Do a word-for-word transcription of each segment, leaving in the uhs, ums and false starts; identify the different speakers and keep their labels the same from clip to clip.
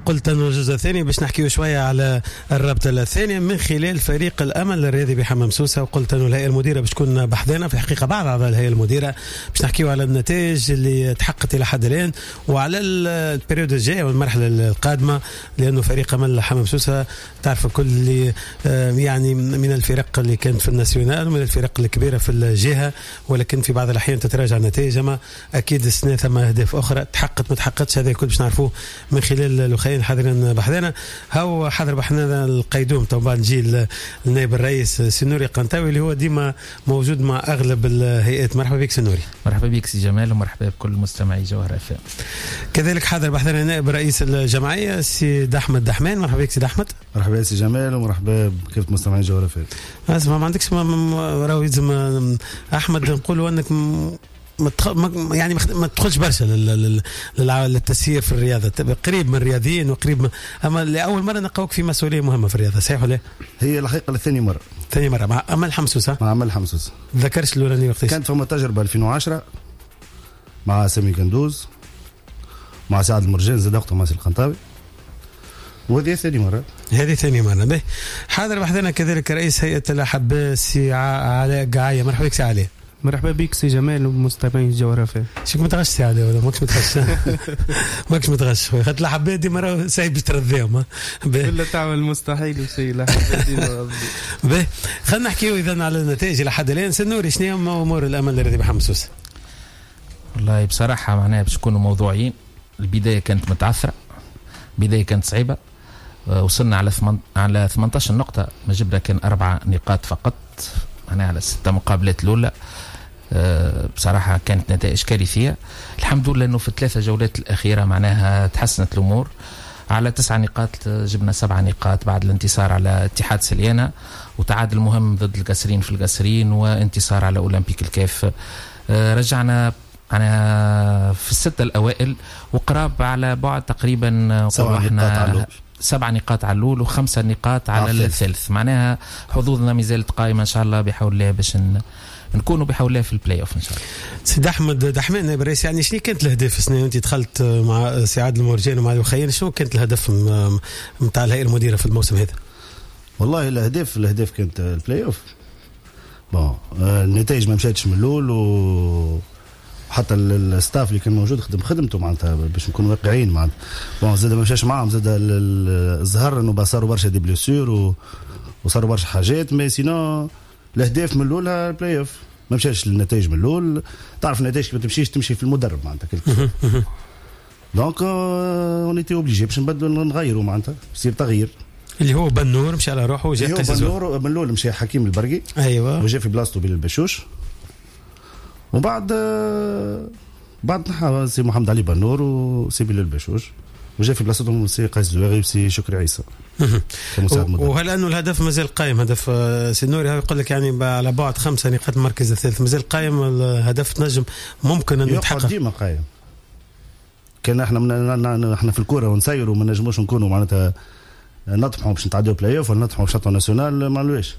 Speaker 1: قلت أنه الجزء الثاني باش نحكيه شوية على الرابطة الثانية من خلال فريق الأمل الرياضي بحمام سوسة. وقلت أنه الهيئة المديرة باش تكون بحذنا في الحقيقة بعض أعضاء الهيئة المديرة باش نحكيه على النتائج اللي تحققت إلى حد الآن وعلى البريود الجاي والمرحلة القادمة، لأنه فريق أمل حمام سوسة تعرف الكل اللي يعني من الفرق اللي كانت في الناسيونال ومن الفرق الكبيرة في الجهة، ولكن في بعض الأحيان تتراجع النتائج. أما أكيد السنة ثم أهداف أخرى تحققت ما تحققتش، هذا الكل باش نعرفوه من خلال الأخوين حاضرين بحذنا. هو حاضر بحنا القيدوم طبعا نجي النائب الرئيس سنوري قنطاوي اللي هو ديما موجود مع أغلب الهيئات. مرحبا بك سنوري.
Speaker 2: مرحبا بك سي جمال ومرحبا بكل مستمعي جوهر اف ام.
Speaker 1: كذلك حاضر بحذنا نائب رئيس الجمعية سي أحمد دحمان. مرحبا بك سي أحمد.
Speaker 3: مرحبا سي جمال ومرحبا بكافة مستمعي جوهر اف ام.
Speaker 1: اسمع ما عندكش راهو لازم أحمد نقولوا أنك يعني ما تدخلش برشا للتسيير في الرياضة، قريب من الرياضيين وقريب من... أما لأول مرة نلقاوك في مسؤولية مهمة في الرياضة، صحيح ولا؟
Speaker 3: هي الحقيقة للثاني مرة.
Speaker 1: ثاني مرة مع أمل حمسوسة.
Speaker 3: مع أمل حمسوسة.
Speaker 1: ذكرش الأولانية وقتاش؟
Speaker 3: كانت فما تجربة ألفين وعشرة مع سامي كندوز مع سعد المرجان زاد وقتها مع سي القنطاوي، وهذه ثاني مرة.
Speaker 1: هذه ثاني مرة. به حاضر بحثنا كذلك رئيس هيئة الأحباء سي علاء قعاية. مرحبا بك سي علاء.
Speaker 4: مرحبا بك سي جمال ومستمعين الجغرافيا.
Speaker 1: شكون متغش سي علاء ولا ماكش متغش؟ ماكش متغش خويا، خاطر الأحباء ديما راهو سايب باش ترضيهم.
Speaker 4: كل تعمل مستحيل وشيء الأحباء ديما.
Speaker 1: به خلينا نحكيو إذا على النتائج إلى حد الآن. سنوري شنو هما أمور الأمل الذي بحمام سوسة؟
Speaker 2: والله بصراحة معناها باش نكونوا موضوعيين، البداية كانت متعثرة، بداية كانت صعيبة، وصلنا على ثمن... على ثمانية عشر نقطة، ما جبنا كان أربع نقاط فقط معناها على ستة مقابلات الأولى. أه بصراحة كانت نتائج كارثية. الحمد لله أنه في الثلاثة جولات الأخيرة معناها تحسنت الأمور، على تسع نقاط جبنا سبع نقاط بعد الانتصار على اتحاد سليانة وتعادل مهم ضد القصرين في القصرين وانتصار على أولمبيك الكاف. أه رجعنا أنا في الستة الأوائل وقراب على بعد تقريبا
Speaker 3: سبع نقاط
Speaker 2: سبع نقاط على الأول وخمسة نقاط على عفل. الثالث. معناها حظوظنا مازالت قائمة إن شاء الله بحول الله باش نكونوا بحول الله في البلاي أوف إن شاء الله.
Speaker 1: سيد أحمد دحمان نائب الرئيس، يعني شنو كانت الهدف السنة أنت دخلت مع سعاد المرجان ومع الوخيين، شنو كانت الهدف متاع الهيئة المديرة في الموسم هذا؟
Speaker 3: والله الأهداف الأهداف كانت البلاي أوف. بون النتائج ما مشاتش من الأول و حتى الستاف اللي كان موجود خدم خدمته معناتها باش نكون واقعيين معناتها. بون زاد ما مشاش معاهم، زاد الظهر انه صاروا برشا دي بليسيور وصاروا برشا حاجات، مي سينو الاهداف من الاول البلاي اوف ما مشاش النتائج من الاول. تعرف النتائج ما تمشيش تمشي في المدرب معناتها كل دونك اون ايتي اوبليجي باش نبدلوا نغيروا معناتها يصير تغيير.
Speaker 1: اللي هو بنور مشى على روحه وجا
Speaker 3: قيس بنور من الاول مشى حكيم البرقي
Speaker 1: ايوه
Speaker 3: وجا في بلاصته بين البشوش، وبعد بعد نحا سي محمد علي بنور وسي بلال البشوش وجا في بلاصتهم سي قيس زواغي وسي شكري عيسى.
Speaker 1: وهل انه الهدف مازال قائم؟ هدف سي نوري يقول لك يعني على بعد خمسة نقاط المركز الثالث مازال قائم الهدف، تنجم ممكن انه يتحقق
Speaker 3: ديما قائم. كان احنا من احنا في الكوره ونسيروا وما نجموش نكونوا معناتها نطمحوا باش نتعدوا بلاي اوف ولا نطمحوا باش نطلعوا ناسيونال ما لواش.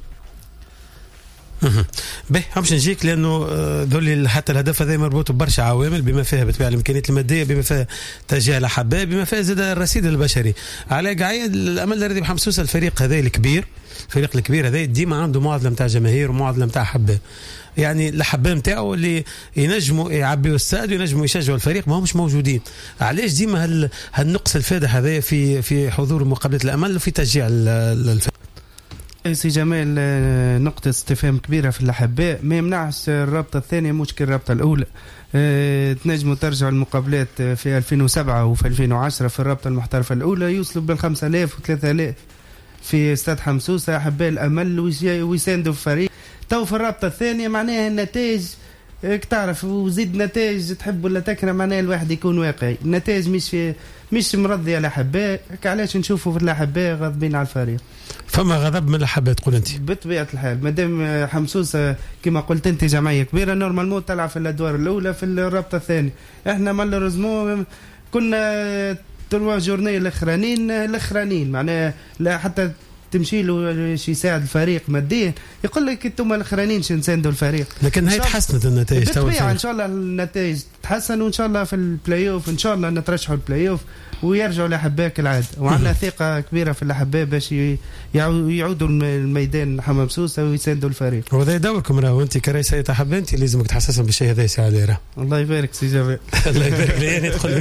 Speaker 1: به همش نجيك لانه ذولي حتى الهدف هذا مربوط ببرشا عوامل بما فيها بالطبيعه الامكانيات الماديه، بما فيها تشجيع الاحباء، بما فيها زاد الرصيد البشري. على قاعده الامل الذي بحمام سوسة الفريق هذا الكبير، الفريق الكبير هذا ديما عنده معضله نتاع جماهير ومعضله نتاع احباء. يعني الاحباء نتاعو اللي ينجموا يعبيوا الساد وينجموا يشجعوا الفريق ما همش موجودين. علاش ديما هال هالنقص الفادح هذا في في حضور مقابله الامل وفي تشجيع الفريق؟
Speaker 4: سي جمال نقطة استفهام كبيرة في الأحباء، ما يمنعش الرابطة الثانية مشكل الرابطة الأولى. اه تنجموا ترجعوا المقابلات في ألفين وسبعة وفي ألفين وعشرة في الرابطة المحترفة الأولى يوصلوا بين خمسة آلاف وثلاثة آلاف في استاد حمام سوسة أحباء الأمل ويساندوا في فريق. تو في الرابطة الثانية معناها النتائج تعرف وزيد نتائج تحب ولا تكره، معناها الواحد يكون واقعي. النتائج مش في مش مرضي على الأحباء، علاش نشوفوا في الأحباء غاضبين على الفريق؟
Speaker 1: فما غضب من الأحباء تقول أنت؟
Speaker 4: بطبيعة الحال مادام حمام سوسة كما قلت أنت جمعية كبيرة نورمالمون تلعب في الأدوار الأولى في الرابطة الثانية. إحنا مالوريزمون كنا تروا جورني الأخرانيين الأخرانيين معناها لا حتى تمشي له شي يساعد الفريق ماديا يقول لك انتم الاخرانيين شو نساندوا الفريق.
Speaker 1: لكن هي تحسنت النتائج
Speaker 4: بالطبيعه ان شاء الله النتائج تحسن وان شاء الله في البلاي اوف ان شاء الله نترشحوا البلاي اوف ويرجعوا الاحباء كالعاده وعندنا ثقه كبيره في الاحباء باش يعودوا الميدان حمام سوسه ويساندوا الفريق.
Speaker 1: وهذا دوركم راهو انت كرئيس هيئه احباء انت لازمك تحسسهم بالشيء هذا سي علي راه.
Speaker 4: الله يبارك سي جمال.
Speaker 1: الله يبارك لي يعني تدخل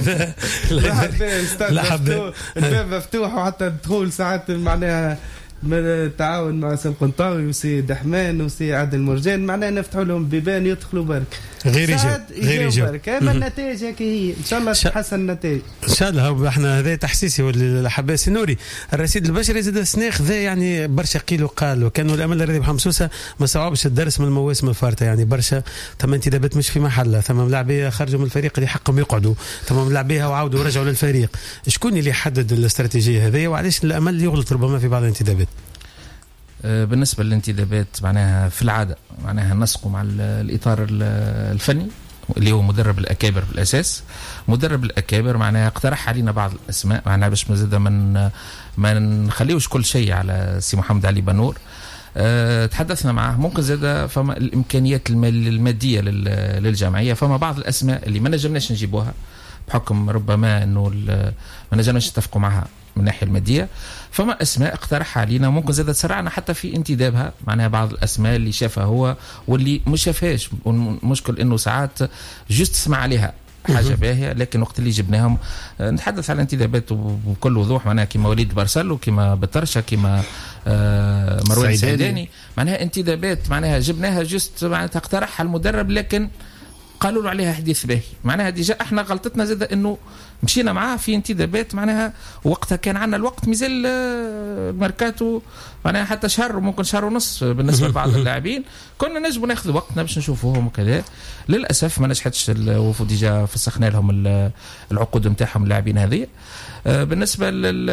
Speaker 4: لا حبيت الباب مفتوح وحتى الدخول ساعات معناها التعاون مع سي القنطاوي وسي دحمان وسي عادل مرجان معناها نفتحوا لهم بيبان يدخلوا برك
Speaker 1: غير يجي غير يجي
Speaker 4: برك. اما النتائج هيك هي ان شاء الله تتحسن النتائج
Speaker 1: ان شاء الله. احنا هذا تحسيسي والحباء سنوري الرصيد البشري زاد سناخ ذا يعني برشا قيل وقال وكانوا الامل الرياضي بحمصوسه ما صعبش الدرس من المواسم الفارطه يعني برشا ثم انتدابات مش في محلها ثم ملاعبيه خرجوا من الفريق اللي حقهم يقعدوا ثم ملاعبيه وعاودوا ورجعوا للفريق. شكون اللي يحدد الاستراتيجيه هذه وعلاش الامل يغلط ربما في بعض الانتدابات؟
Speaker 2: بالنسبه للانتدابات معناها في العاده معناها نسقوا مع الاطار الفني اللي هو مدرب الاكابر بالاساس. مدرب الاكابر معناها اقترح علينا بعض الاسماء معناها باش مازال من ما نخليوش كل شيء على سي محمد علي بنور. أه تحدثنا معه ممكن زاد فما الامكانيات الماديه للجمعيه فما بعض الاسماء اللي ما نجمناش نجيبوها بحكم ربما انه ما نجمناش نتفقوا معها من الناحيه الماديه. فما اسماء اقترح علينا ممكن زاد تسرعنا حتى في انتدابها معناها بعض الاسماء اللي شافها هو واللي مش شافهاش. المشكل انه ساعات جست تسمع عليها حاجه باهيه لكن وقت اللي جبناهم نتحدث على الانتدابات بكل وضوح معناها كما وليد بارسلو كما بطرشه كما آه مروان السعيداني معناها انتدابات معناها جبناها جست معناتها اقترحها المدرب لكن قالوا له عليها حديث باهي معناها ديجا احنا غلطتنا زاد انه مشينا معاه في انتدابات معناها وقتها كان عندنا الوقت مازال الميركاتو معناها حتى شهر وممكن شهر ونص بالنسبه لبعض اللاعبين كنا نجموا ناخذ وقتنا باش نشوفوهم وكذا. للاسف ما نجحتش الوفود ديجا فسخنا لهم العقود نتاعهم اللاعبين هذه. بالنسبه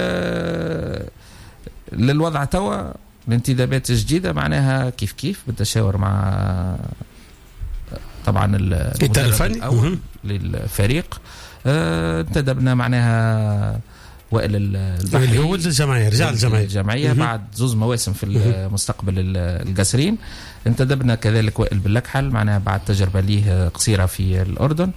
Speaker 2: لل للوضع توا الانتدابات الجديده معناها كيف كيف بالتشاور مع طبعا المدرب الاول للفريق. اه انتدبنا معناها وائل البحري
Speaker 1: هو الجمعيه رجع الجمعيه
Speaker 2: الجمعيه بعد زوز مواسم في المستقبل القصرين. انتدبنا كذلك وائل باللكحل معناها بعد تجربه ليه قصيره في الاردن.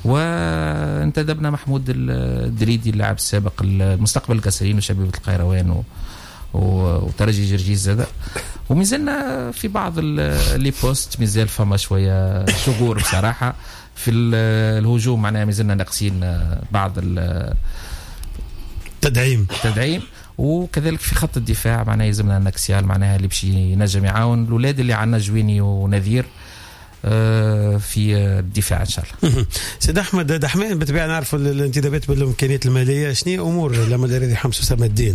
Speaker 2: وانتدبنا محمود الدريدي اللاعب السابق المستقبل القصرين وشبيبه القيروان و وترجي جرجيز زاد. ومازلنا في بعض اللي بوست مازال فما شويه شغور بصراحه في الهجوم معناها مازلنا ناقصين بعض
Speaker 1: التدعيم
Speaker 2: التدعيم وكذلك في خط الدفاع معناها يلزمنا نكسيال معناها اللي باش ينجم يعاون الاولاد اللي عندنا جويني ونذير في الدفاع ان شاء الله.
Speaker 1: سيد احمد دحمان بالطبيعه نعرفوا الانتدابات بالامكانيات الماليه شنو امور لما الرياضي حمصوسه ماديا؟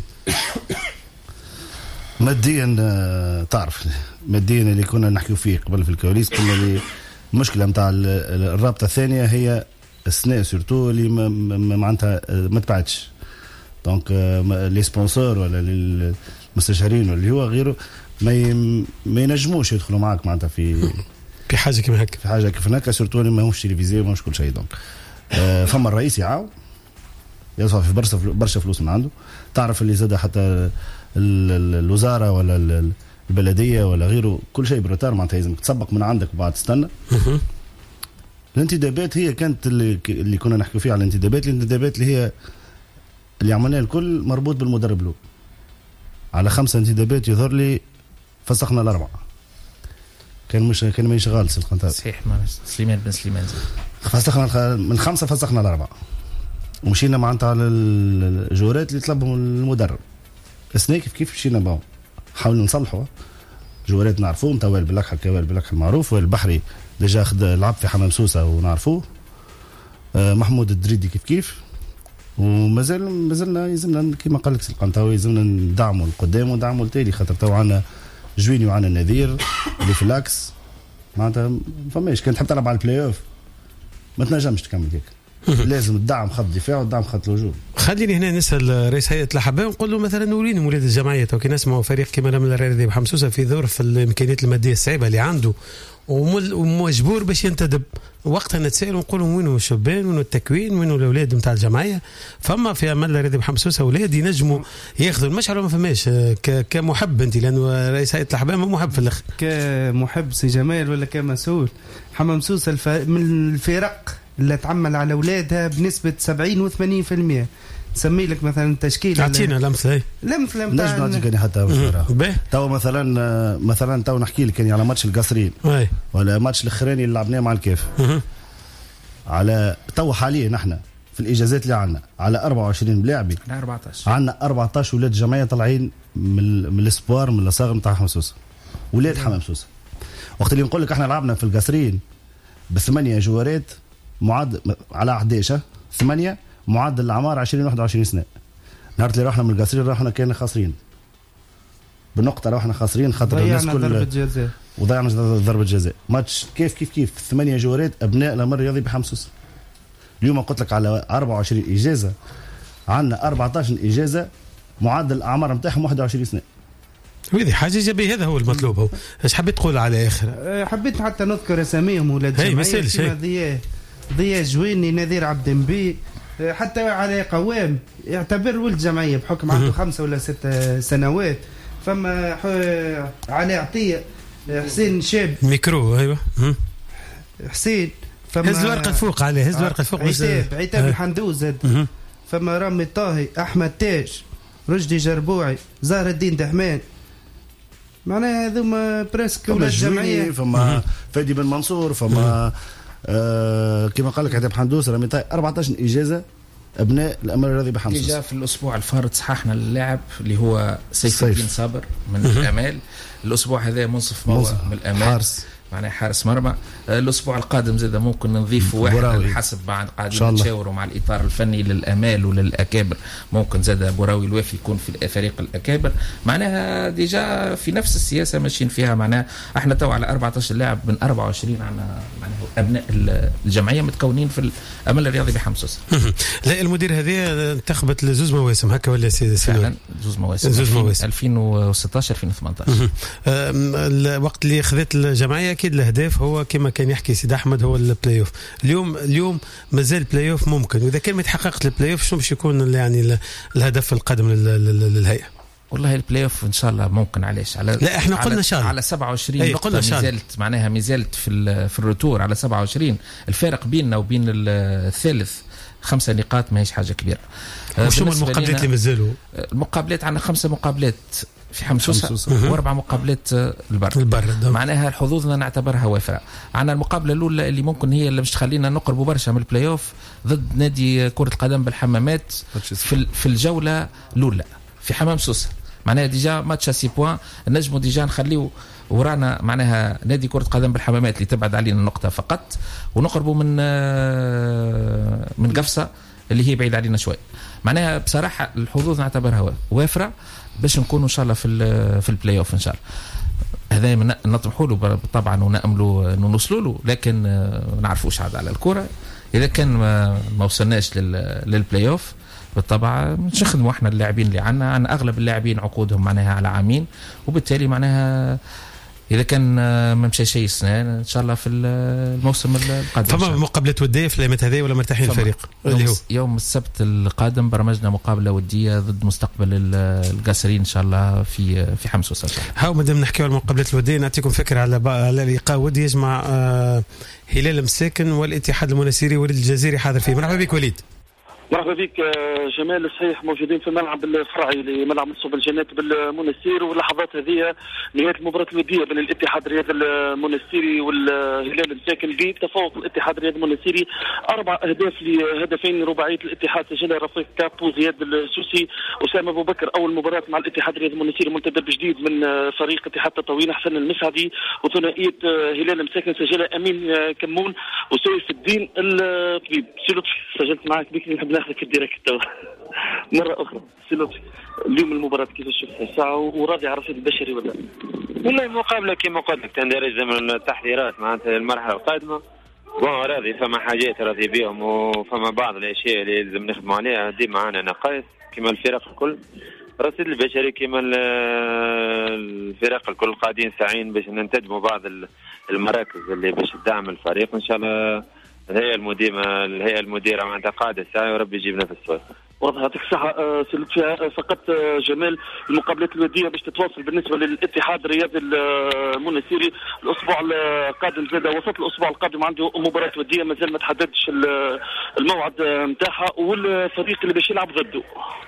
Speaker 3: ماديا تعرف ماديا اللي كنا نحكيو فيه قبل في الكواليس قلنا اللي المشكله نتاع الرابطه الثانيه هي السنه سورتو اللي معناتها ما تبعتش دونك لي سبونسور ولا المستشارين ولا اللي هو غيره ما ما ينجموش يدخلوا معك معناتها في
Speaker 1: في حاجه كيما هكا
Speaker 3: في حاجه كيف هكا سورتو اللي ماهوش تلفزيون وماهوش كل شيء. دونك فما الرئيس يعاون يدفع في برشا برشا فلوس من عنده. تعرف اللي زاد حتى الوزاره ولا البلديه ولا غيره كل شيء بروتار معناتها لازمك تسبق من عندك وبعد تستنى. الانتدابات هي كانت اللي, اللي كنا نحكي فيها على الانتدابات الانتدابات اللي هي اللي عملناها الكل مربوط بالمدرب له. على خمسه انتدابات يظهر لي فسخنا الاربعه كان مش كان ما يشغال القنطار
Speaker 2: صحيح سليمان بن سليمان
Speaker 3: فسخنا من خمسه فسخنا الاربعه ومشينا معناتها على الجورات اللي طلبهم المدرب. السنه كيف كيف مشينا معهم حاولنا نصلحوا جوارات نعرفوهم تا وائل باللكحل كوائل باللكحل معروف وائل البحري ديجا خد لعب في حمام سوسه ونعرفوه. آه محمود الدريدي كيف كيف ومازال مازلنا يلزمنا كما قال لك القنطاوي يلزمنا ندعموا القدام وندعموا التالي خاطر تو عندنا جويني وعندنا النذير اللي في الاكس معناتها فماش كان تحب تلعب على البلاي اوف ما تنجمش تكمل هيك لازم الدعم خط دفاع والدعم خط الهجوم.
Speaker 1: خليني هنا نسال رئيس هيئه الأحباء ونقول له مثلا وريني مولد الجمعيه تو كي نسمعوا فريق كما رمل الرياضي بحمصوصه في ظرف الامكانيات الماديه الصعيبه اللي عنده ومجبور باش ينتدب، وقتها نتسائل ونقولوا وينو الشبان وينو التكوين وينو الاولاد نتاع الجمعيه. فما في عمل الرياضي بحمصوصه اولاد ينجموا ياخذوا المشعر ما فماش كمحب انت، لانه رئيس هيئه الأحباء ما محب في الاخر
Speaker 4: كمحب سي جمال ولا كمسؤول حمامسوسه الف... من الفرق اللي تعمل على اولادها بنسبه سبعين وثمانين في المية. نسمي لك مثلا تشكيل
Speaker 1: اعطينا لمثه
Speaker 4: لمثه
Speaker 3: نجم نعطيك حتى تو مثلا مثلا تو نحكي لك على ماتش القصرين ولا ماتش الاخراني اللي لعبناه مع الكاف على تو حاليا نحن في الاجازات اللي عندنا على أربعة وعشرين لاعبين
Speaker 2: على أربعطاش
Speaker 3: عندنا أربعطاش ولاد جمعيه طالعين من من الاسبوار من الصاغر نتاع حمامسوسه ولاد حمامسوسه. وقت اللي نقول لك احنا لعبنا في القصرين بثمانيه جوارات معدل على أحد عشر ثمانية معدل الأعمار عشرين واحد وعشرين سنة. نهار اللي رحنا من القصرين رحنا كنا خاسرين بنقطة، رحنا خاسرين خاطر الناس كل ضربة جزاء وضيعنا ضربة جزاء. ماتش كيف كيف كيف ثمانية جوارات أبناء الأمر الرياضي بحمصوص. اليوم قلت لك على أربعة وعشرين إجازة عندنا أربعة عشر إجازة معدل الأعمار متاعهم واحد وعشرين سنة.
Speaker 1: وهذه حاجة إيجابية، هذا هو المطلوب. هو ايش حبيت تقول على آخر؟
Speaker 4: حبيت حتى نذكر أساميهم ولاد جمعية كيما ضياء ضياء جويني نذير عبد النبي حتى على قوام يعتبر ولد جمعية بحكم عنده خمسة ولا ستة سنوات. فما علي عطية حسين شاب
Speaker 1: ميكرو ايوه
Speaker 4: حسين
Speaker 1: فما هز الورقة الفوق عليه هز الورقة الفوق
Speaker 4: عتاب عتاب الحندوز فما رامي طاهي أحمد تاج رشدي جربوعي زهر الدين دحمان. معناها هذوما بريسك ولاد جمعية.
Speaker 3: فما فادي بن منصور فما آه كما قال لك عتاب حندوس رامي طاهي أربعة عشر إجازة أبناء الأمر الرياضي بحمص.
Speaker 2: جاء في الأسبوع الفارط صححنا اللاعب اللي هو سيف الدين صابر من الأمال. الأسبوع هذا منصف موا من الأمال حارس معناه حارس مرمى. الأسبوع القادم زاد ممكن نضيف واحد حسب بعد قاعدين نتشاوروا مع الإطار الفني للأمال وللأكابر. ممكن زاد بوراوي الوافي يكون في فريق الأكابر. معناها ديجا في نفس السياسة ماشيين فيها. معناها احنا تو على أربعة عشر لاعب من أربعة وعشرين عنا معناها أبناء الجمعية متكونين في الأمل الرياضي بحمص.
Speaker 1: لا المدير هذه انتخبت لزوز مواسم هكا ولا سي
Speaker 2: فعلا زوز مواسم
Speaker 1: زوز مواسم
Speaker 2: ألفين وستطاش ألفين وثمانطاش.
Speaker 1: الوقت اللي خذت الجمعية أكيد الهدف هو كما كان يحكي سيد أحمد هو البلاي اوف. اليوم اليوم مازال البلاي اوف ممكن، وإذا كان ما تحققت البلاي اوف شنو باش يكون يعني الهدف القادم للهيئة؟
Speaker 2: والله البلاي اوف ان شاء الله ممكن. علاش على
Speaker 1: لا احنا قلنا ان شاء الله
Speaker 2: على سبعة وعشرين نقطه مازالت معناها مازالت في في الروتور على سبعة وعشرين. الفارق بيننا وبين الثالث خمسة نقاط ماهيش حاجه كبيره.
Speaker 1: وشو المقابلات اللي مازالوا؟
Speaker 2: المقابلات عندنا خمسه مقابلات في حمصوصة واربع مقابلات البر
Speaker 1: البر
Speaker 2: معناها حظوظنا نعتبرها وافره. عندنا المقابله الاولى اللي ممكن هي اللي مش تخلينا نقربوا برشا من البلاي اوف ضد نادي كره القدم بالحمامات في في الجوله الاولى في حمام سوسه. معناها ديجا ماتش سي بوان نجموا ديجا نخليو ورانا معناها نادي كره قدم بالحمامات اللي تبعد علينا نقطه فقط ونقربوا من من قفصه اللي هي بعيد علينا شوي. معناها بصراحه الحظوظ نعتبرها وافره باش نكونوا ان شاء الله في في البلاي اوف ان شاء الله. هذا نطمحوا له طبعا وناملوا انه نوصلوا له، لكن ما نعرفوش عاد على الكره. اذا كان ما وصلناش للبلاي اوف بالطبع مش نخدموا احنا اللاعبين اللي عنا عن اغلب اللاعبين عقودهم معناها على عامين، وبالتالي معناها اذا كان ما مشى شيء السنه ان شاء الله في الموسم القادم.
Speaker 1: فما مقابله وديه في الايامات هذه ولا مرتاحين الفريق؟ اللي هو
Speaker 2: يوم السبت القادم برمجنا مقابله وديه ضد مستقبل القاسرين ان شاء الله في في حمص.
Speaker 1: هاو مادام نحكيو على المقابلات الوديه نعطيكم فكره على على لقاء ودي يجمع آه هلال مساكن والاتحاد المنستيري وليد الجزيري حاضر فيه. مرحبا بك وليد.
Speaker 5: مرحبا بك جمال. صحيح موجودين في الملعب الفرعي لملعب نصب الجنات بالمنستير، واللحظات هذه نهايه المباراه الوديه بين الاتحاد الرياضي المنستيري والهلال المساكن بتفوق الاتحاد الرياضي المنستيري اربع اهداف لهدفين. رباعيه الاتحاد سجلها رفيق كابو زياد السوسي اسامه ابو بكر. اول مباراه مع الاتحاد الرياضي المنستيري منتدب جديد من فريق اتحاد تطاوين حسن المسعدي، وثنائيه هلال المساكن سجلها امين كمون وسيف الدين الطبيب. سي سجلت معك بك نحب ناخذك الديريكت مرة أخرى. سلوتي اليوم المباراة كيف شفتها الساعة وراضي على الرصيد البشري ولا؟
Speaker 6: والله المقابلة كما قلت لك تندرج ضمن التحضيرات معناتها المرحلة القادمة. بون راضي فما حاجات راضي بيهم وفما بعض الاشياء اللي لازم نخدموا عليها. دي معانا نقائص كما الفرق الكل، الرصيد البشري كما الفرق الكل قاعدين ساعين باش ننتجموا بعض المراكز اللي باش تدعم الفريق. ان شاء الله الهيئه المديره الهيئه المديره معناتها قاعده ساعه وربي يجيبنا في الصوت.
Speaker 5: واضح يعطيك الصحة. سلت فيها فقط جمال المقابلات الودية باش تتواصل بالنسبة للاتحاد الرياضي المنستيري الأسبوع القادم، زاد وسط الأسبوع القادم عنده مباراة ودية مازال ما تحددش الموعد نتاعها والفريق اللي باش يلعب ضده.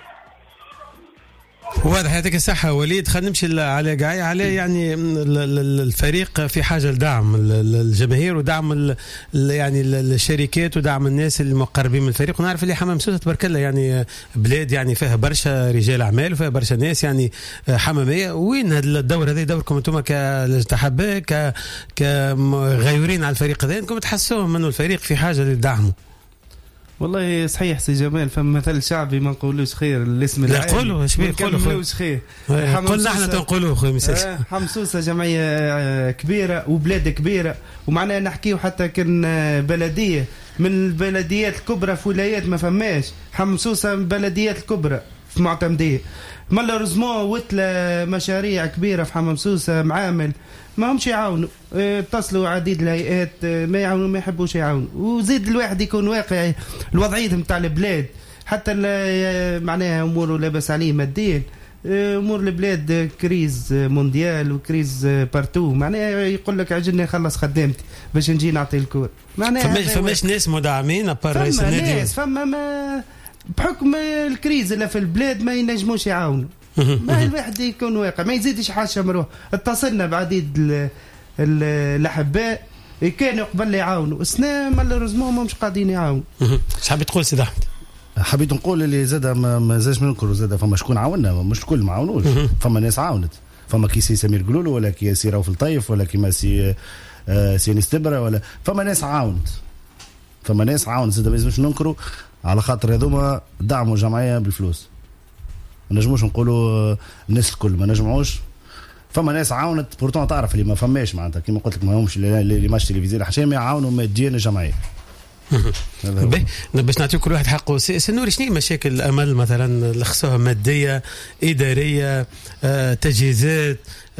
Speaker 1: واضح يعطيك الصحة وليد. خلينا نمشي على قاعي عليه، يعني الفريق في حاجة لدعم الجماهير ودعم يعني الشركات ودعم الناس المقربين من الفريق. ونعرف اللي حمام سوسة تبارك الله يعني بلاد يعني فيها برشا رجال أعمال وفيها برشا ناس يعني حمامية. وين هذا الدور هذا دوركم أنتم كالاتحاد ك كغيورين على الفريق هذا، أنكم تحسوهم منه الفريق في حاجة لدعمه؟
Speaker 4: والله صحيح سي جمال، فما مثل شعبي ما نقولوش خير الاسم
Speaker 1: العائلي. لا قولوا اش بيه قولوا
Speaker 4: خير،
Speaker 1: قلنا احنا تنقولوه خويا مساج.
Speaker 4: حمصوسه جمعيه كبيره وبلاد كبيره، ومعناها نحكيو حتى كان بلديه من البلديات الكبرى في ولايات ما فماش. حمصوسه من البلديات الكبرى في معتمديه. مالوريزمون وتلا مشاريع كبيره في حمصوسه معامل ما همش يعاونوا، اتصلوا عديد الهيئات ما يعاونوا ما يحبوش يعاونوا. وزيد الواحد يكون واقعي الوضعيه نتاع البلاد، حتى معناها اموره لاباس عليه ماديا. امور البلاد كريز مونديال وكريز بارتو، معناها يقول لك عجلني نخلص خدامتي باش نجي نعطي الكور. معناها
Speaker 1: فماش فماش ناس مدعمين ابار رئيس النادي.
Speaker 4: فما ناس فما ما بحكم الكريز اللي في البلاد ما ينجموش يعاونوا. ما الواحد يكون واقع ما يزيدش حاشا مروح. اتصلنا بعديد الاحباء كانوا قبل يعاونوا السنه مالوريزمون ما مش قاعدين يعاونوا.
Speaker 1: اش حبيت تقول سيدي احمد؟
Speaker 3: حبيت نقول اللي زاد ما زادش ننكروا زاد فما شكون عاوننا، مش الكل ما عاونوش. فما ناس عاونت، فما كي سي سمير قلولو ولا كي سي راوف الطيف ولا كيما سي آه سي نستبرا ولا فما ناس عاونت فما ناس عاونت زاد ما لازمش ننكروا على خاطر هذوما دعموا جمعيه بالفلوس. ما نجموش نقولوا الناس الكل ما نجمعوش. فما ناس عاونت بورتون تعرف اللي ما فماش معناتها كيما قلت لك ما همش اللي ماش تلفزيون حتى ما يعاونوا ماديا الجمعيه.
Speaker 1: باش نعطيو كل واحد حقه. سنوري شنو مشاكل الامل مثلا اللي خصوها ماديه اداريه آه، تجهيزات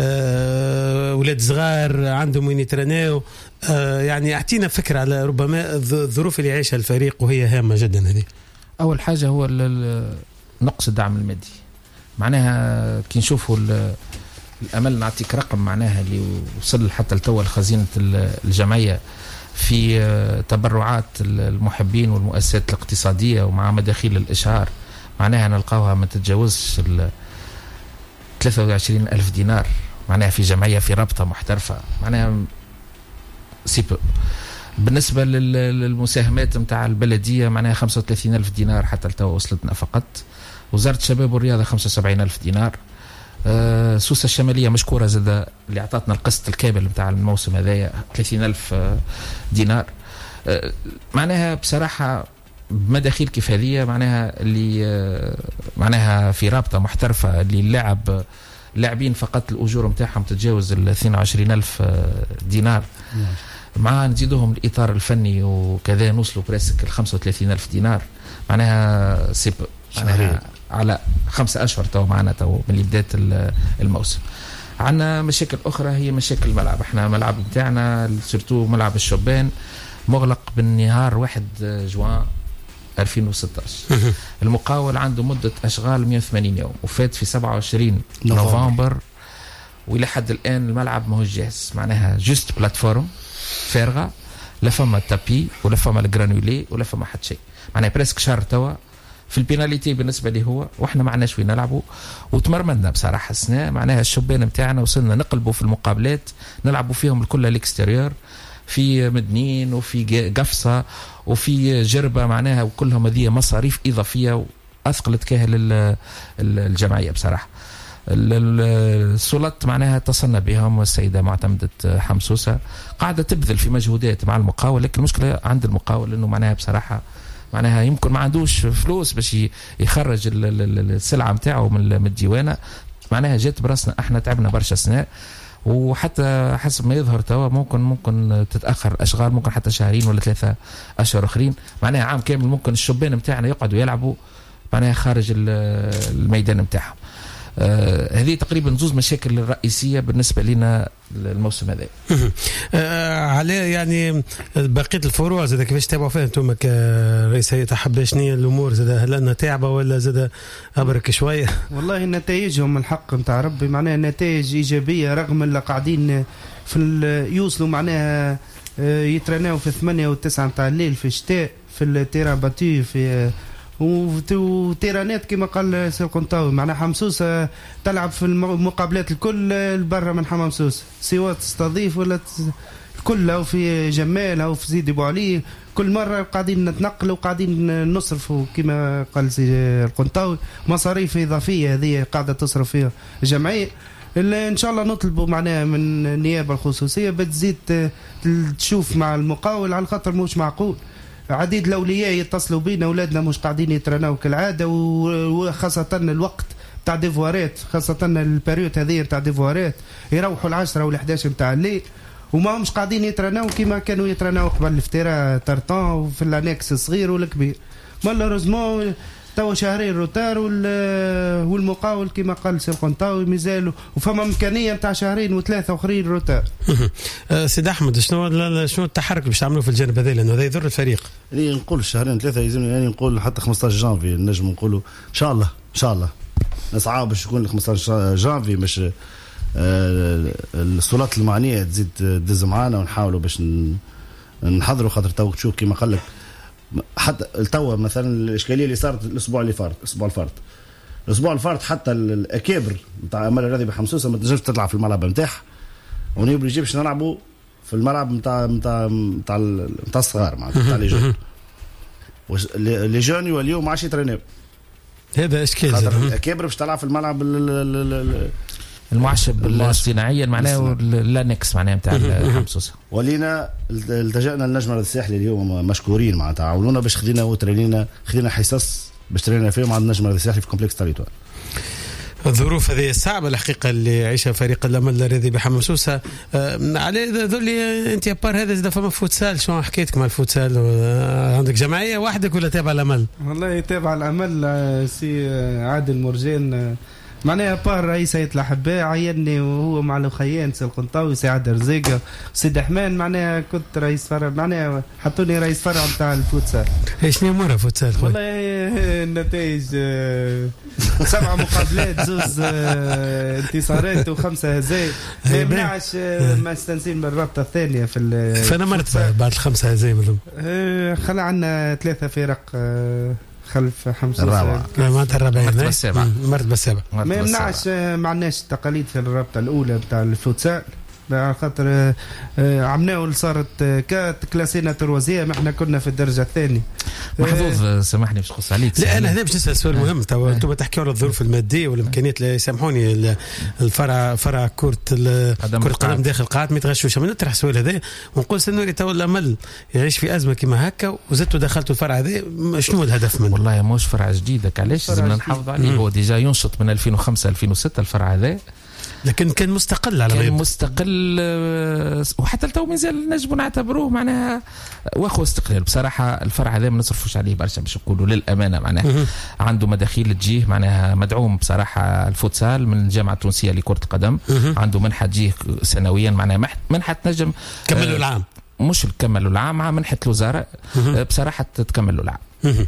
Speaker 1: آه، ولاد صغار عندهم وين يترناو آه، يعني اعطينا فكره على ربما الظروف اللي يعيشها الفريق وهي هامه جدا. هذه
Speaker 2: اول حاجه هو نقص الدعم المادي. معناها كي نشوفوا الامل نعطيك رقم معناها اللي وصل حتى لتوا لخزينه الجمعيه في تبرعات المحبين والمؤسسات الاقتصاديه ومع مداخيل الاشهار، معناها نلقاوها ما تتجاوزش ثلاثة وعشرين ألف دينار معناها في جمعيه في رابطه محترفه. معناها سيبو. بالنسبه للمساهمات نتاع البلديه معناها خمسة وثلاثين ألف دينار حتى لتوا وصلتنا فقط. وزاره الشباب والرياضه خمسة وسبعين ألف دينار. أه سوسة الشماليه مشكوره زاد اللي اعطتنا القسط الكامل نتاع الموسم هذايا ثلاثين ألف دينار. أه معناها بصراحه بمداخيل كيف هذه معناها اللي أه معناها في رابطه محترفه اللي اللاعب لاعبين فقط الاجور نتاعهم تتجاوز ال اثنين وعشرين ألف دينار. مع نزيدهم الاطار الفني وكذا نوصلوا بريسك ال خمسة وثلاثين ألف دينار. معناها سيب معناها على خمسة أشهر تو معنا تو من اللي بداية الموسم. عندنا مشاكل أخرى هي مشاكل الملعب. احنا ملعب بتاعنا سورتو ملعب الشبان مغلق بالنهار واحد جوان ألفين وستة عشر. المقاول عنده مدة أشغال مئة وثمانين يوم وفات في سبعة وعشرين نوفمبر وإلى حد الآن الملعب ما هو جاهز. معناها جست بلاتفورم فارغة لا فما تابي ولا فما الجرانولي ولا فما حد شيء. معناها بريسك شهر توا في البيناليتي بالنسبه لي هو واحنا ما عندناش وين نلعبوا وتمرمدنا بصراحه السنه. معناها الشبان نتاعنا وصلنا نقلبوا في المقابلات نلعبوا فيهم الكل الاكستيريور في مدنين وفي قفصه وفي جربه معناها وكلهم هذه مصاريف اضافيه واثقلت كاهل الجمعيه بصراحه. السلطات معناها اتصلنا بهم والسيده معتمده حمصوسه قاعده تبذل في مجهودات مع المقاول، لكن المشكله عند المقاول انه معناها بصراحه معناها يمكن ما عندوش فلوس باش يخرج السلعه نتاعو من الديوانه. معناها جات براسنا احنا تعبنا برشا سنه وحتى حسب ما يظهر توا ممكن ممكن تتاخر الاشغال ممكن حتى شهرين ولا ثلاثه اشهر اخرين، معناها عام كامل ممكن الشبان نتاعنا يقعدوا يلعبوا معناها خارج الميدان نتاعهم. آه هذه تقريبا زوز مشاكل الرئيسيه بالنسبه لنا الموسم هذا.
Speaker 1: آه عليه يعني بقيه الفروع زاد كيفاش تتابعوا فيها انتم كرئيس هيئه حبه شنو الامور زاد هل انها تعبه ولا زاد ابرك شويه؟
Speaker 4: والله نتائجهم الحق نتاع ربي معناها نتائج ايجابيه رغم اللي قاعدين في يوصلوا معناها يترناو في ثمانية وتسعة نتاع الليل في الشتاء في التيران باتي في وتيرانات كما قال سي القنطاوي معناها حمصوصة تلعب في المقابلات الكل برا من حمصوصة سواء تستضيف ولا الكل أو في جمال أو في زيد أبو علي كل مرة قاعدين نتنقل وقاعدين نصرفوا كما قال سي القنطاوي مصاريف إضافية هذه قاعدة تصرف فيها الجمعية اللي إن شاء الله نطلبوا معناها من النيابة الخصوصية بتزيد تشوف مع المقاول على الخاطر مش معقول عديد الأولياء يتصلوا بينا أولادنا مش قاعدين يترناو كالعادة وخاصة الوقت تاع ديفوارات خاصة البريود هذه تاع ديفوارات يروحوا العشرة والحداش متاع الليل وما مش قاعدين يترناو كما كانوا يترناو قبل الفترة ترطان وفي الانكس الصغير والكبير مالوريزمون توا شهرين روتار والمقاول كما قال سي القنطاوي مازالوا وفما امكانيه نتاع شهرين وثلاثه اخرين روتار.
Speaker 1: سيد احمد شنو شنو التحرك باش تعملوا في الجانب هذا لانه هذا يضر الفريق؟
Speaker 3: يعني نقول شهرين ثلاثه يلزمني يعني نقول حتى خمسطاش جانفي نجم نقولوا ان شاء الله ان شاء الله نسعى باش يكون خمسطاش جانفي باش الصولات المعنيه تزيد تدز معانا ونحاولوا باش نحضروا خاطر تو تشوف كما قال لك حتى التوا مثلا الاشكاليه اللي صارت الاسبوع اللي فات الاسبوع الفارط الاسبوع الفارط حتى الاكابر نتاع امل الرياضي بحمصوصه ما تنجمش تطلع في الملعب نتاعها ونبري باش نلعبوا في الملعب نتاع نتاع نتاع نتاع الصغار معناتها نتاع لي جون لي جون واليوم ما عادش يترينيو
Speaker 1: هذا اشكال
Speaker 3: خاطر الاكابر باش تلعب في الملعب
Speaker 2: المعشب الاصطناعيا معناه اللانكس معناه نتاع حمصوصه
Speaker 3: ولينا التجأنا للنجمة الساحلي اليوم مشكورين معناتها عاونونا باش خدينا وترينينا خدينا حصص باش ترينا فيهم مع النجمة الساحلي في كومبلكس تريتوار.
Speaker 1: الظروف هذه الصعبة الحقيقة اللي يعيشها فريق الأمل الرياضي بحمصوصة على ذولي أنت يبار هذا زاد فما فوتسال شو حكيتك مع الفوتسال عندك جمعية وحدك ولا تابع الأمل؟
Speaker 4: والله تابع الأمل سي عادل مرجان معناها بار رئيس هيئة الأحباء عيني وهو مع الأخيان سي القنطاوي سي عاد رزيقة سيد حمان معناها كنت رئيس فرع معناها حطوني رئيس فرع نتاع الفوتسال.
Speaker 1: ايش مرة فوتسال؟
Speaker 4: والله النتائج سبعة مقابلات زوز انتصارات وخمسة هزايم ما يمنعش ما استنسين من الرابطة الثانية في
Speaker 1: فأنا مرت بعد الخمسة هزايم
Speaker 4: خلى عنا ثلاثة فرق خلف حمص
Speaker 3: الرابعة
Speaker 1: معناتها الرابعة
Speaker 2: مرتبة السابعة
Speaker 1: مرتبة السابعة
Speaker 4: ما يمنعش ما عندناش تقاليد في الرابطة الأولى بتاع الفوتسال على خاطر عمناه اللي صارت كات كلاسينا تروازيه ما احنا كنا في الدرجه الثانيه
Speaker 2: محظوظ سامحني باش نخص عليك
Speaker 1: لا انا هنا باش نسال سؤال مهم تو انتم تحكيوا على الظروف الماديه والامكانيات اللي يسامحوني الفرع فرع كره كره القدم داخل القاعات ما يتغشوش من نطرح السؤال هذا ونقول سنوري تو الامل يعيش في ازمه كما هكا وزدتوا دخلتوا الفرع هذا شنو الهدف منه؟
Speaker 2: والله مش فرع جديد علاش لازمنا نحافظ عليه هو ديجا ينشط من ألفين وخمسة ألفين وستة الفرع هذا
Speaker 1: لكن كان مستقل على
Speaker 2: كان مستقل وحتى تو مازال نجم نعتبروه معناها واخو استقلال بصراحه الفرع هذا ما نصرفوش عليه برشا باش نقولوا للامانه معناها عنده مداخيل تجيه معناها مدعوم بصراحه الفوتسال من الجامعه التونسيه لكره القدم عنده منحه تجيه سنويا معناها منحه تنجم
Speaker 1: كملوا العام
Speaker 2: مش كملوا العام مع منحه الوزاره بصراحه تكملوا العام.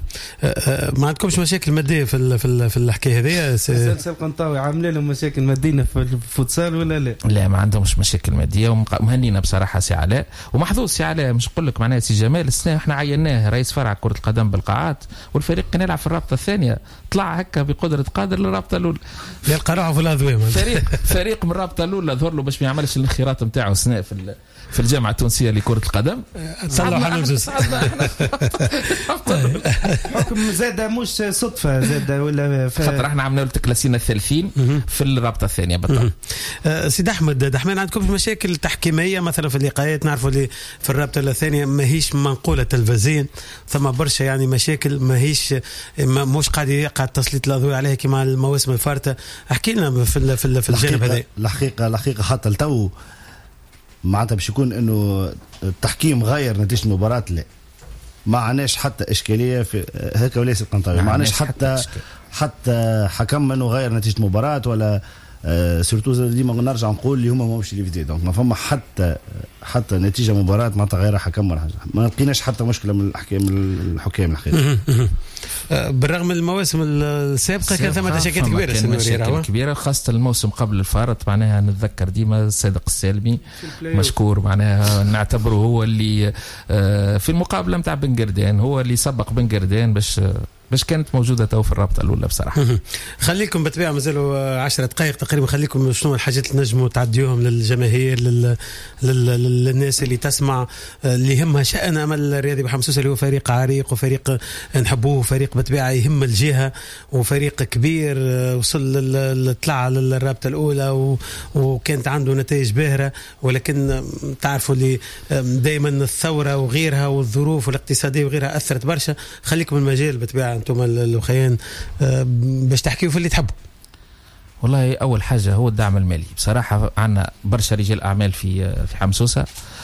Speaker 1: ما عندكمش مشاكل ماديه في في في الحكايه هذه؟
Speaker 4: سلسل قنطاوي عامله لهم مشاكل ماديه في الفوتسال ولا لا؟
Speaker 2: لا ما عندهمش مشاكل ماديه ومهنينا بصراحه سي علاء ومحظوظ سي علاء مش نقول لك معناها سي جمال السنه احنا عيناه رئيس فرع كره القدم بالقاعات والفريق كان يلعب في الرابطه الثانيه طلع هكا بقدره قادر للرابطه الاولى
Speaker 1: يلقى روحه في الاذوام
Speaker 2: فريق فريق من الرابطه الاولى ظهر له باش ما يعملش الانخراط نتاعو السنه في في الجامعه التونسيه لكره القدم
Speaker 1: طلعوا حلول جزء
Speaker 4: حكم زاد مش صدفه زاد ولا ف...
Speaker 2: خاطر احنا عملنا الكلاسينا الثلاثين في الرابطه الثانيه بالطبع.
Speaker 1: سيد احمد دحمان عندكم مشاكل تحكيميه مثلا في اللقاءات؟ نعرفوا اللي في الرابطه الثانيه ماهيش منقوله تلفزيون، ثم برشا يعني مشاكل ماهيش مش قاعد يقع تسليط الاضواء عليها كما المواسم الفارته. احكي لنا في في, في الجانب هذا.
Speaker 3: الحقيقه الحقيقه حتى التو معناتها باش يكون انه التحكيم غير نتيجه المباراه، لا ما عناش حتى اشكاليه في هكا وليس القنطاوي، ما عناش حتى حتى, حتى حكم انه غير نتيجه مباراه ولا آه سورتو ديما نرجع نقول اللي هما ماهوش اللي فيدي، دونك ما فما حتى حتى نتيجه مباراه ما تغير حكم ولا حاجه، ما لقيناش حتى مشكله من الحكام الحكام الحقيقه.
Speaker 1: بالرغم من المواسم السابقه كان ثم مشاكل كبيره
Speaker 2: مشاكل كبيره خاصه الموسم قبل الفارط. معناها نتذكر ديما الصادق السالمي مشكور، معناها نعتبره هو اللي في المقابله نتاع بن قردان هو اللي سبق بن قردان باش باش كانت موجوده تو في الرابطه الاولى بصراحه.
Speaker 1: خليكم بالطبيعه مازالوا عشرة دقائق تقريبا، خليكم شنو الحاجات اللي نجموا تعديوهم للجماهير لل... لل... للناس اللي تسمع اللي يهمها شأن امل الرياضي بحمصوصه اللي هو فريق عريق وفريق نحبوه، فريق بالطبيعه يهم الجهه وفريق كبير وصل للطلع للرابطه الاولى و... وكانت عنده نتائج باهره، ولكن تعرفوا اللي دائما الثوره وغيرها والظروف الاقتصاديه وغيرها اثرت برشا. خليكم المجال بالطبيعه انتم الاخوين باش تحكيوا في اللي تحبوا.
Speaker 2: والله اول حاجه هو الدعم المالي. بصراحه عندنا برشا رجال اعمال في في حمصوصه،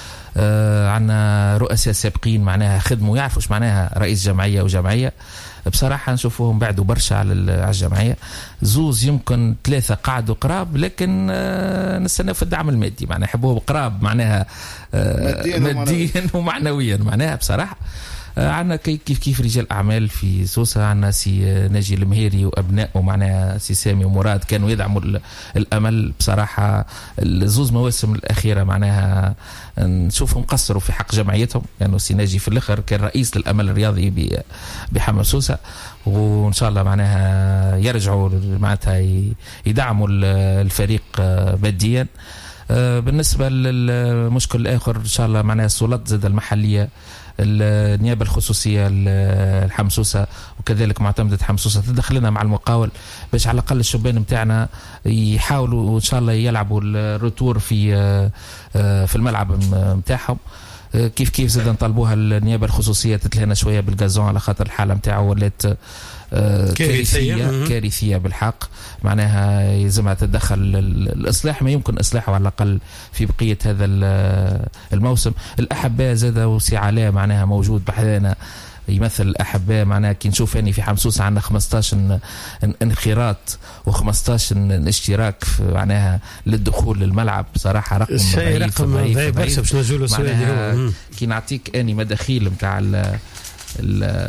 Speaker 2: آه عندنا رؤساء سابقين معناها خدموا يعرفوا ايش معناها رئيس جمعيه وجمعيه. بصراحه نشوفوهم بعدوا برشا على الجمعيه، زوز يمكن ثلاثه قعدوا قراب، لكن آه نستناو في الدعم المادي، معناها يحبوه قراب معناها آه ماديا ومعنويا. معناها بصراحه عندنا كيف كيف رجال اعمال في سوسه، عندنا سي ناجي المهيري وابنائه معناها سي سامي ومراد كانوا يدعموا الامل. بصراحه الزوز مواسم الاخيره معناها نشوفهم قصروا في حق جمعيتهم، لانه يعني سي ناجي في الاخر كان رئيس للامل الرياضي بحمص سوسه، وان شاء الله معناها يرجعوا معناتها يدعموا الفريق ماديا. بالنسبه للمشكل الاخر ان شاء الله معناها السلطات زاد المحليه، النيابه الخصوصيه الحمصوصه وكذلك معتمده حمصوصه تدخل لنا مع المقاول باش على الاقل الشبان نتاعنا يحاولوا ان شاء الله يلعبوا الروتور في في الملعب نتاعهم. كيف كيف زاد نطلبوها النيابه الخصوصيه تتلهنا شويه بالغازون على خاطر الحاله نتاعه ولات كارثيه كارثيه بالحق، معناها يلزمها تتدخل الاصلاح ما يمكن اصلاحه على الاقل في بقيه هذا الموسم. الاحباء زاد وسي علاء معناها موجود بحذانا يمثل الأحباء، معناها كي نشوف أني في حمصوص عندنا خمسطاش انخراط وخمسطاش اشتراك معناها للدخول للملعب. بصراحة رقم
Speaker 1: ضعيف رقم ضعيف برشا باش نجولو
Speaker 2: سؤال. كي نعطيك أني مداخيل متاع ال ال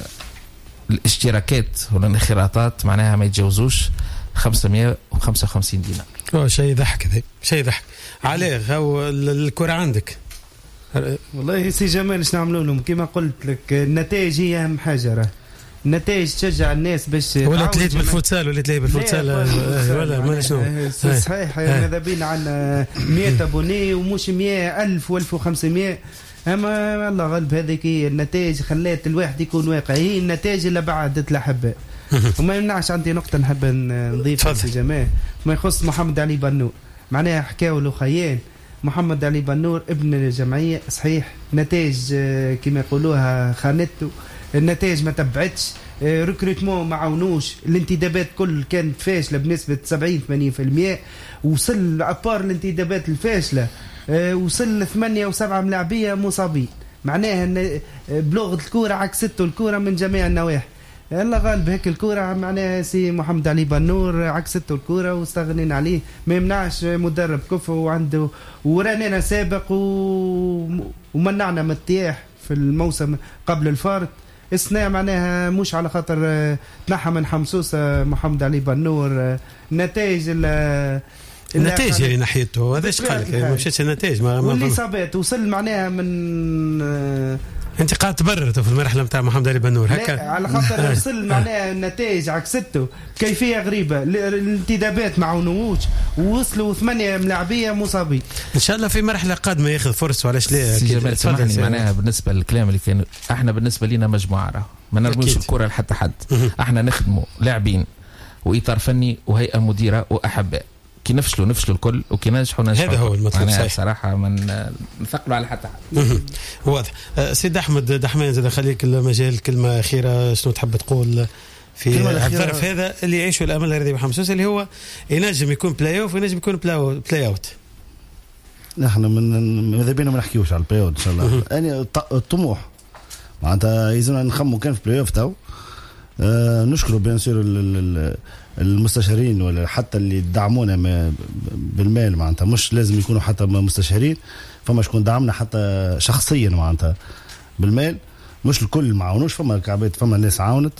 Speaker 2: الاشتراكات والانخراطات معناها ما يتجاوزوش خمسمائة وخمسة وخمسين دينار.
Speaker 1: أوه شيء يضحك ذي شيء يضحك عليه. هو الكرة عندك
Speaker 4: والله سي جمال ايش نعملوا لهم؟ كما قلت لك النتائج هي اهم حاجه، راه النتائج تشجع الناس باش
Speaker 1: ولا تليت بالفوتسال ولا تليت بالفوتسال ولا ما شنو
Speaker 4: صحيح. ماذا بينا عندنا مئة ابوني ومش مئة ألف وألف وخمسمائة، اما الله غالب هذيك النتائج خلات الواحد يكون واقعي. النتائج اللي بعدت الاحباء وما يمنعش. عندي نقطه نحب نضيفها سي جمال ما يخص محمد علي بنور، معناها حكاوا له خيال محمد علي بنور ابن الجمعية صحيح، نتائج كما يقولوها خانته، النتائج ما تبعتش، ريكروتمون ما عاونوش، الانتدابات كل كانت فاشلة بنسبة سبعين ثمانين بالمئة، وصل أبار الانتدابات الفاشلة وصل ثمانية وسبعة ملاعبية مصابين، معناها بلغة الكورة عكسته الكورة من جميع النواحي. الله غالب هيك الكورة معناها سي محمد علي بنور عكسته الكورة واستغنين عليه، ما يمنعش مدرب كفو وعنده ورانينا سابق و... ومنعنا متياح في الموسم قبل الفارق. السنة معناها مش على خاطر تنحى من حمصوصة محمد علي بنور نتائج ال
Speaker 1: النتائج اللي ناحيته هذا ايش قال لك؟ ما مشيتش النتائج ما
Speaker 4: واللي صابت وصل معناها من
Speaker 1: انت قاعد تبررته في المرحله نتاع محمد علي بنور هكا
Speaker 4: على خاطر وصل معناها النتائج عكسته كيفيه غريبه، الانتدابات ما عاونوش ووصلوا ثمانيه ملاعبيه مصابين.
Speaker 1: ان شاء الله في مرحله قادمه ياخذ فرص وعلاش لا.
Speaker 2: سمعني معناها بالنسبه للكلام اللي كان احنا بالنسبه لنا مجموعه ما نرميوش
Speaker 1: أكيد.
Speaker 2: الكره لحتى حد. احنا نخدموا لاعبين واطار فني وهيئه مديره واحباء، كي نفشلوا نفشلوا الكل وكي ننجحوا ننجحوا.
Speaker 1: هذا هو المطلوب صحيح
Speaker 2: صراحه من نثقلوا على حتى حد.
Speaker 1: واضح. سيد احمد دحمان زاد خليك المجال كلمه اخيره، شنو تحب تقول في الظرف هذا اللي يعيشوا الامل الرياضي بحمام سوسه اللي هو ينجم يكون بلاي اوف وينجم يكون بلاي اوت؟
Speaker 3: نحن من ماذا بينا ما نحكيوش على البلاي اوت ان شاء الله. يعني الطموح معناتها يلزمنا نخمو كان في بلاي اوف تو. آه نشكروا بيان سور المستشارين ولا حتى اللي دعمونا بالمال، معناتها مش لازم يكونوا حتى مستشارين، فما شكون دعمنا حتى شخصيا معناتها بالمال، مش الكل معاونوش، فما كعبات فما ناس عاونت.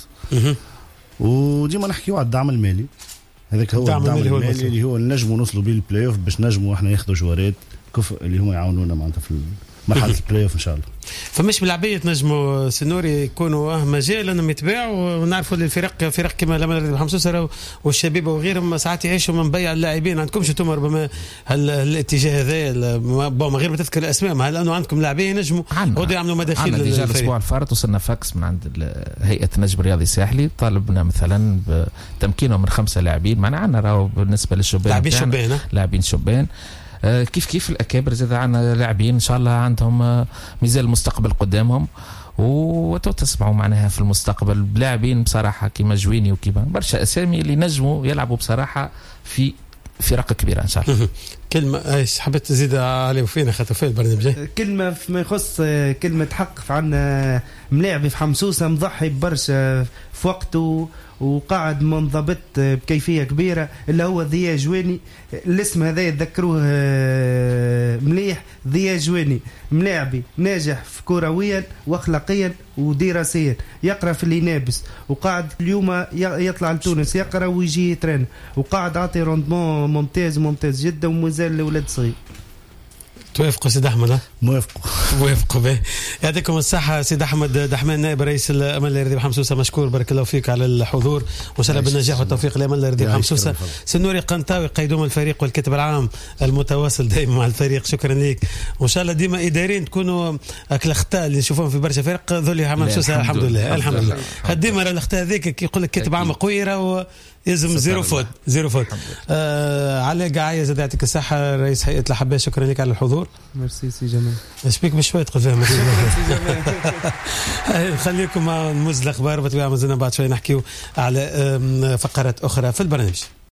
Speaker 3: وديما نحكيوا على الدعم المالي، هذاك هو الدعم, الدعم المالي, المالي اللي هو نجموا نوصلوا به البلاي اوف باش نجموا احنا ناخذوا جوارات كفء اللي هم يعاونونا معناتها في مرحله البلاي اوف ان شاء الله. فمش بالعبيه نجموا سنوري يكونوا مجال انهم يتباعوا، ونعرفوا اللي الفرق فرق كما الامل بحمام سوسه والشبيبه وغيرهم ساعات يعيشوا من بيع اللاعبين. عندكمش انتم ربما الاتجاه هذا من غير ما تذكر الاسماء، هل انه عندكم لاعبين ينجموا غادي يعملوا مداخيل؟
Speaker 2: عندنا الاسبوع الفارط وصلنا فاكس من عند هيئه النجم الرياضي الساحلي، طالبنا مثلا بتمكينهم من خمسه لاعبين. معنا عندنا راهو بالنسبه للشبان
Speaker 1: لاعبين شبان لاعبين
Speaker 2: شبان كيف كيف الأكابر زاد عنا لاعبين إن شاء الله عندهم ميزان المستقبل قدامهم، وتسمعوا معناها في المستقبل بلاعبين بصراحة كيما جويني وكيما برشا أسامي اللي نجموا يلعبوا بصراحة في فرق كبيرة إن شاء الله.
Speaker 1: كلمة ايش حبيت تزيد علي وفينا خاطر في البرنامج؟
Speaker 4: كلمة فيما يخص كلمة حق عنا ملاعب في حمسوسة مضحي ببرشا في وقته وقاعد منضبط بكيفية كبيرة اللي هو ضياء جواني. الاسم هذا يتذكروه مليح، ضياء جواني ملاعبي ناجح في كرويا واخلاقيا ودراسيا، يقرأ في اللي نابس وقاعد اليوم يطلع لتونس يقرأ ويجي يترين، وقاعد عاطي روندمون ممتاز ممتاز جدا ومازال الأولاد صغير.
Speaker 1: توافقوا سيد احمد؟
Speaker 3: موافقوا
Speaker 1: موافقوا به. يعطيكم الصحه سيد احمد دحمان نائب رئيس الامل الرياضي بحمام سوسه، مشكور بارك الله فيك على الحضور وان شاء الله بالنجاح والتوفيق للامل الرياضي بحمام سوسه. سنوري قنطاوي قيدوم الفريق والكاتب العام المتواصل دائما مع الفريق، شكرا لك وان شاء الله ديما اداريين تكونوا الاخطاء اللي نشوفهم في برشا فرق ذولي حمام سوسه الحمد لله الحمد لله. ديما الاخطاء هذيك كي يقول لك كاتب عام قوي راهو يلزم زيرو فوت زيرو فوت. آه علي قاعية زاد يعطيك الصحة رئيس هيئة الأحباء، شكرا لك على الحضور.
Speaker 4: ميرسي سي جمال.
Speaker 1: ايش بيك بشوي تقول فيها خليكم مع نموز الأخبار بتبيع مازلنا بعد شوي نحكيو على فقرات أخرى في البرنامج.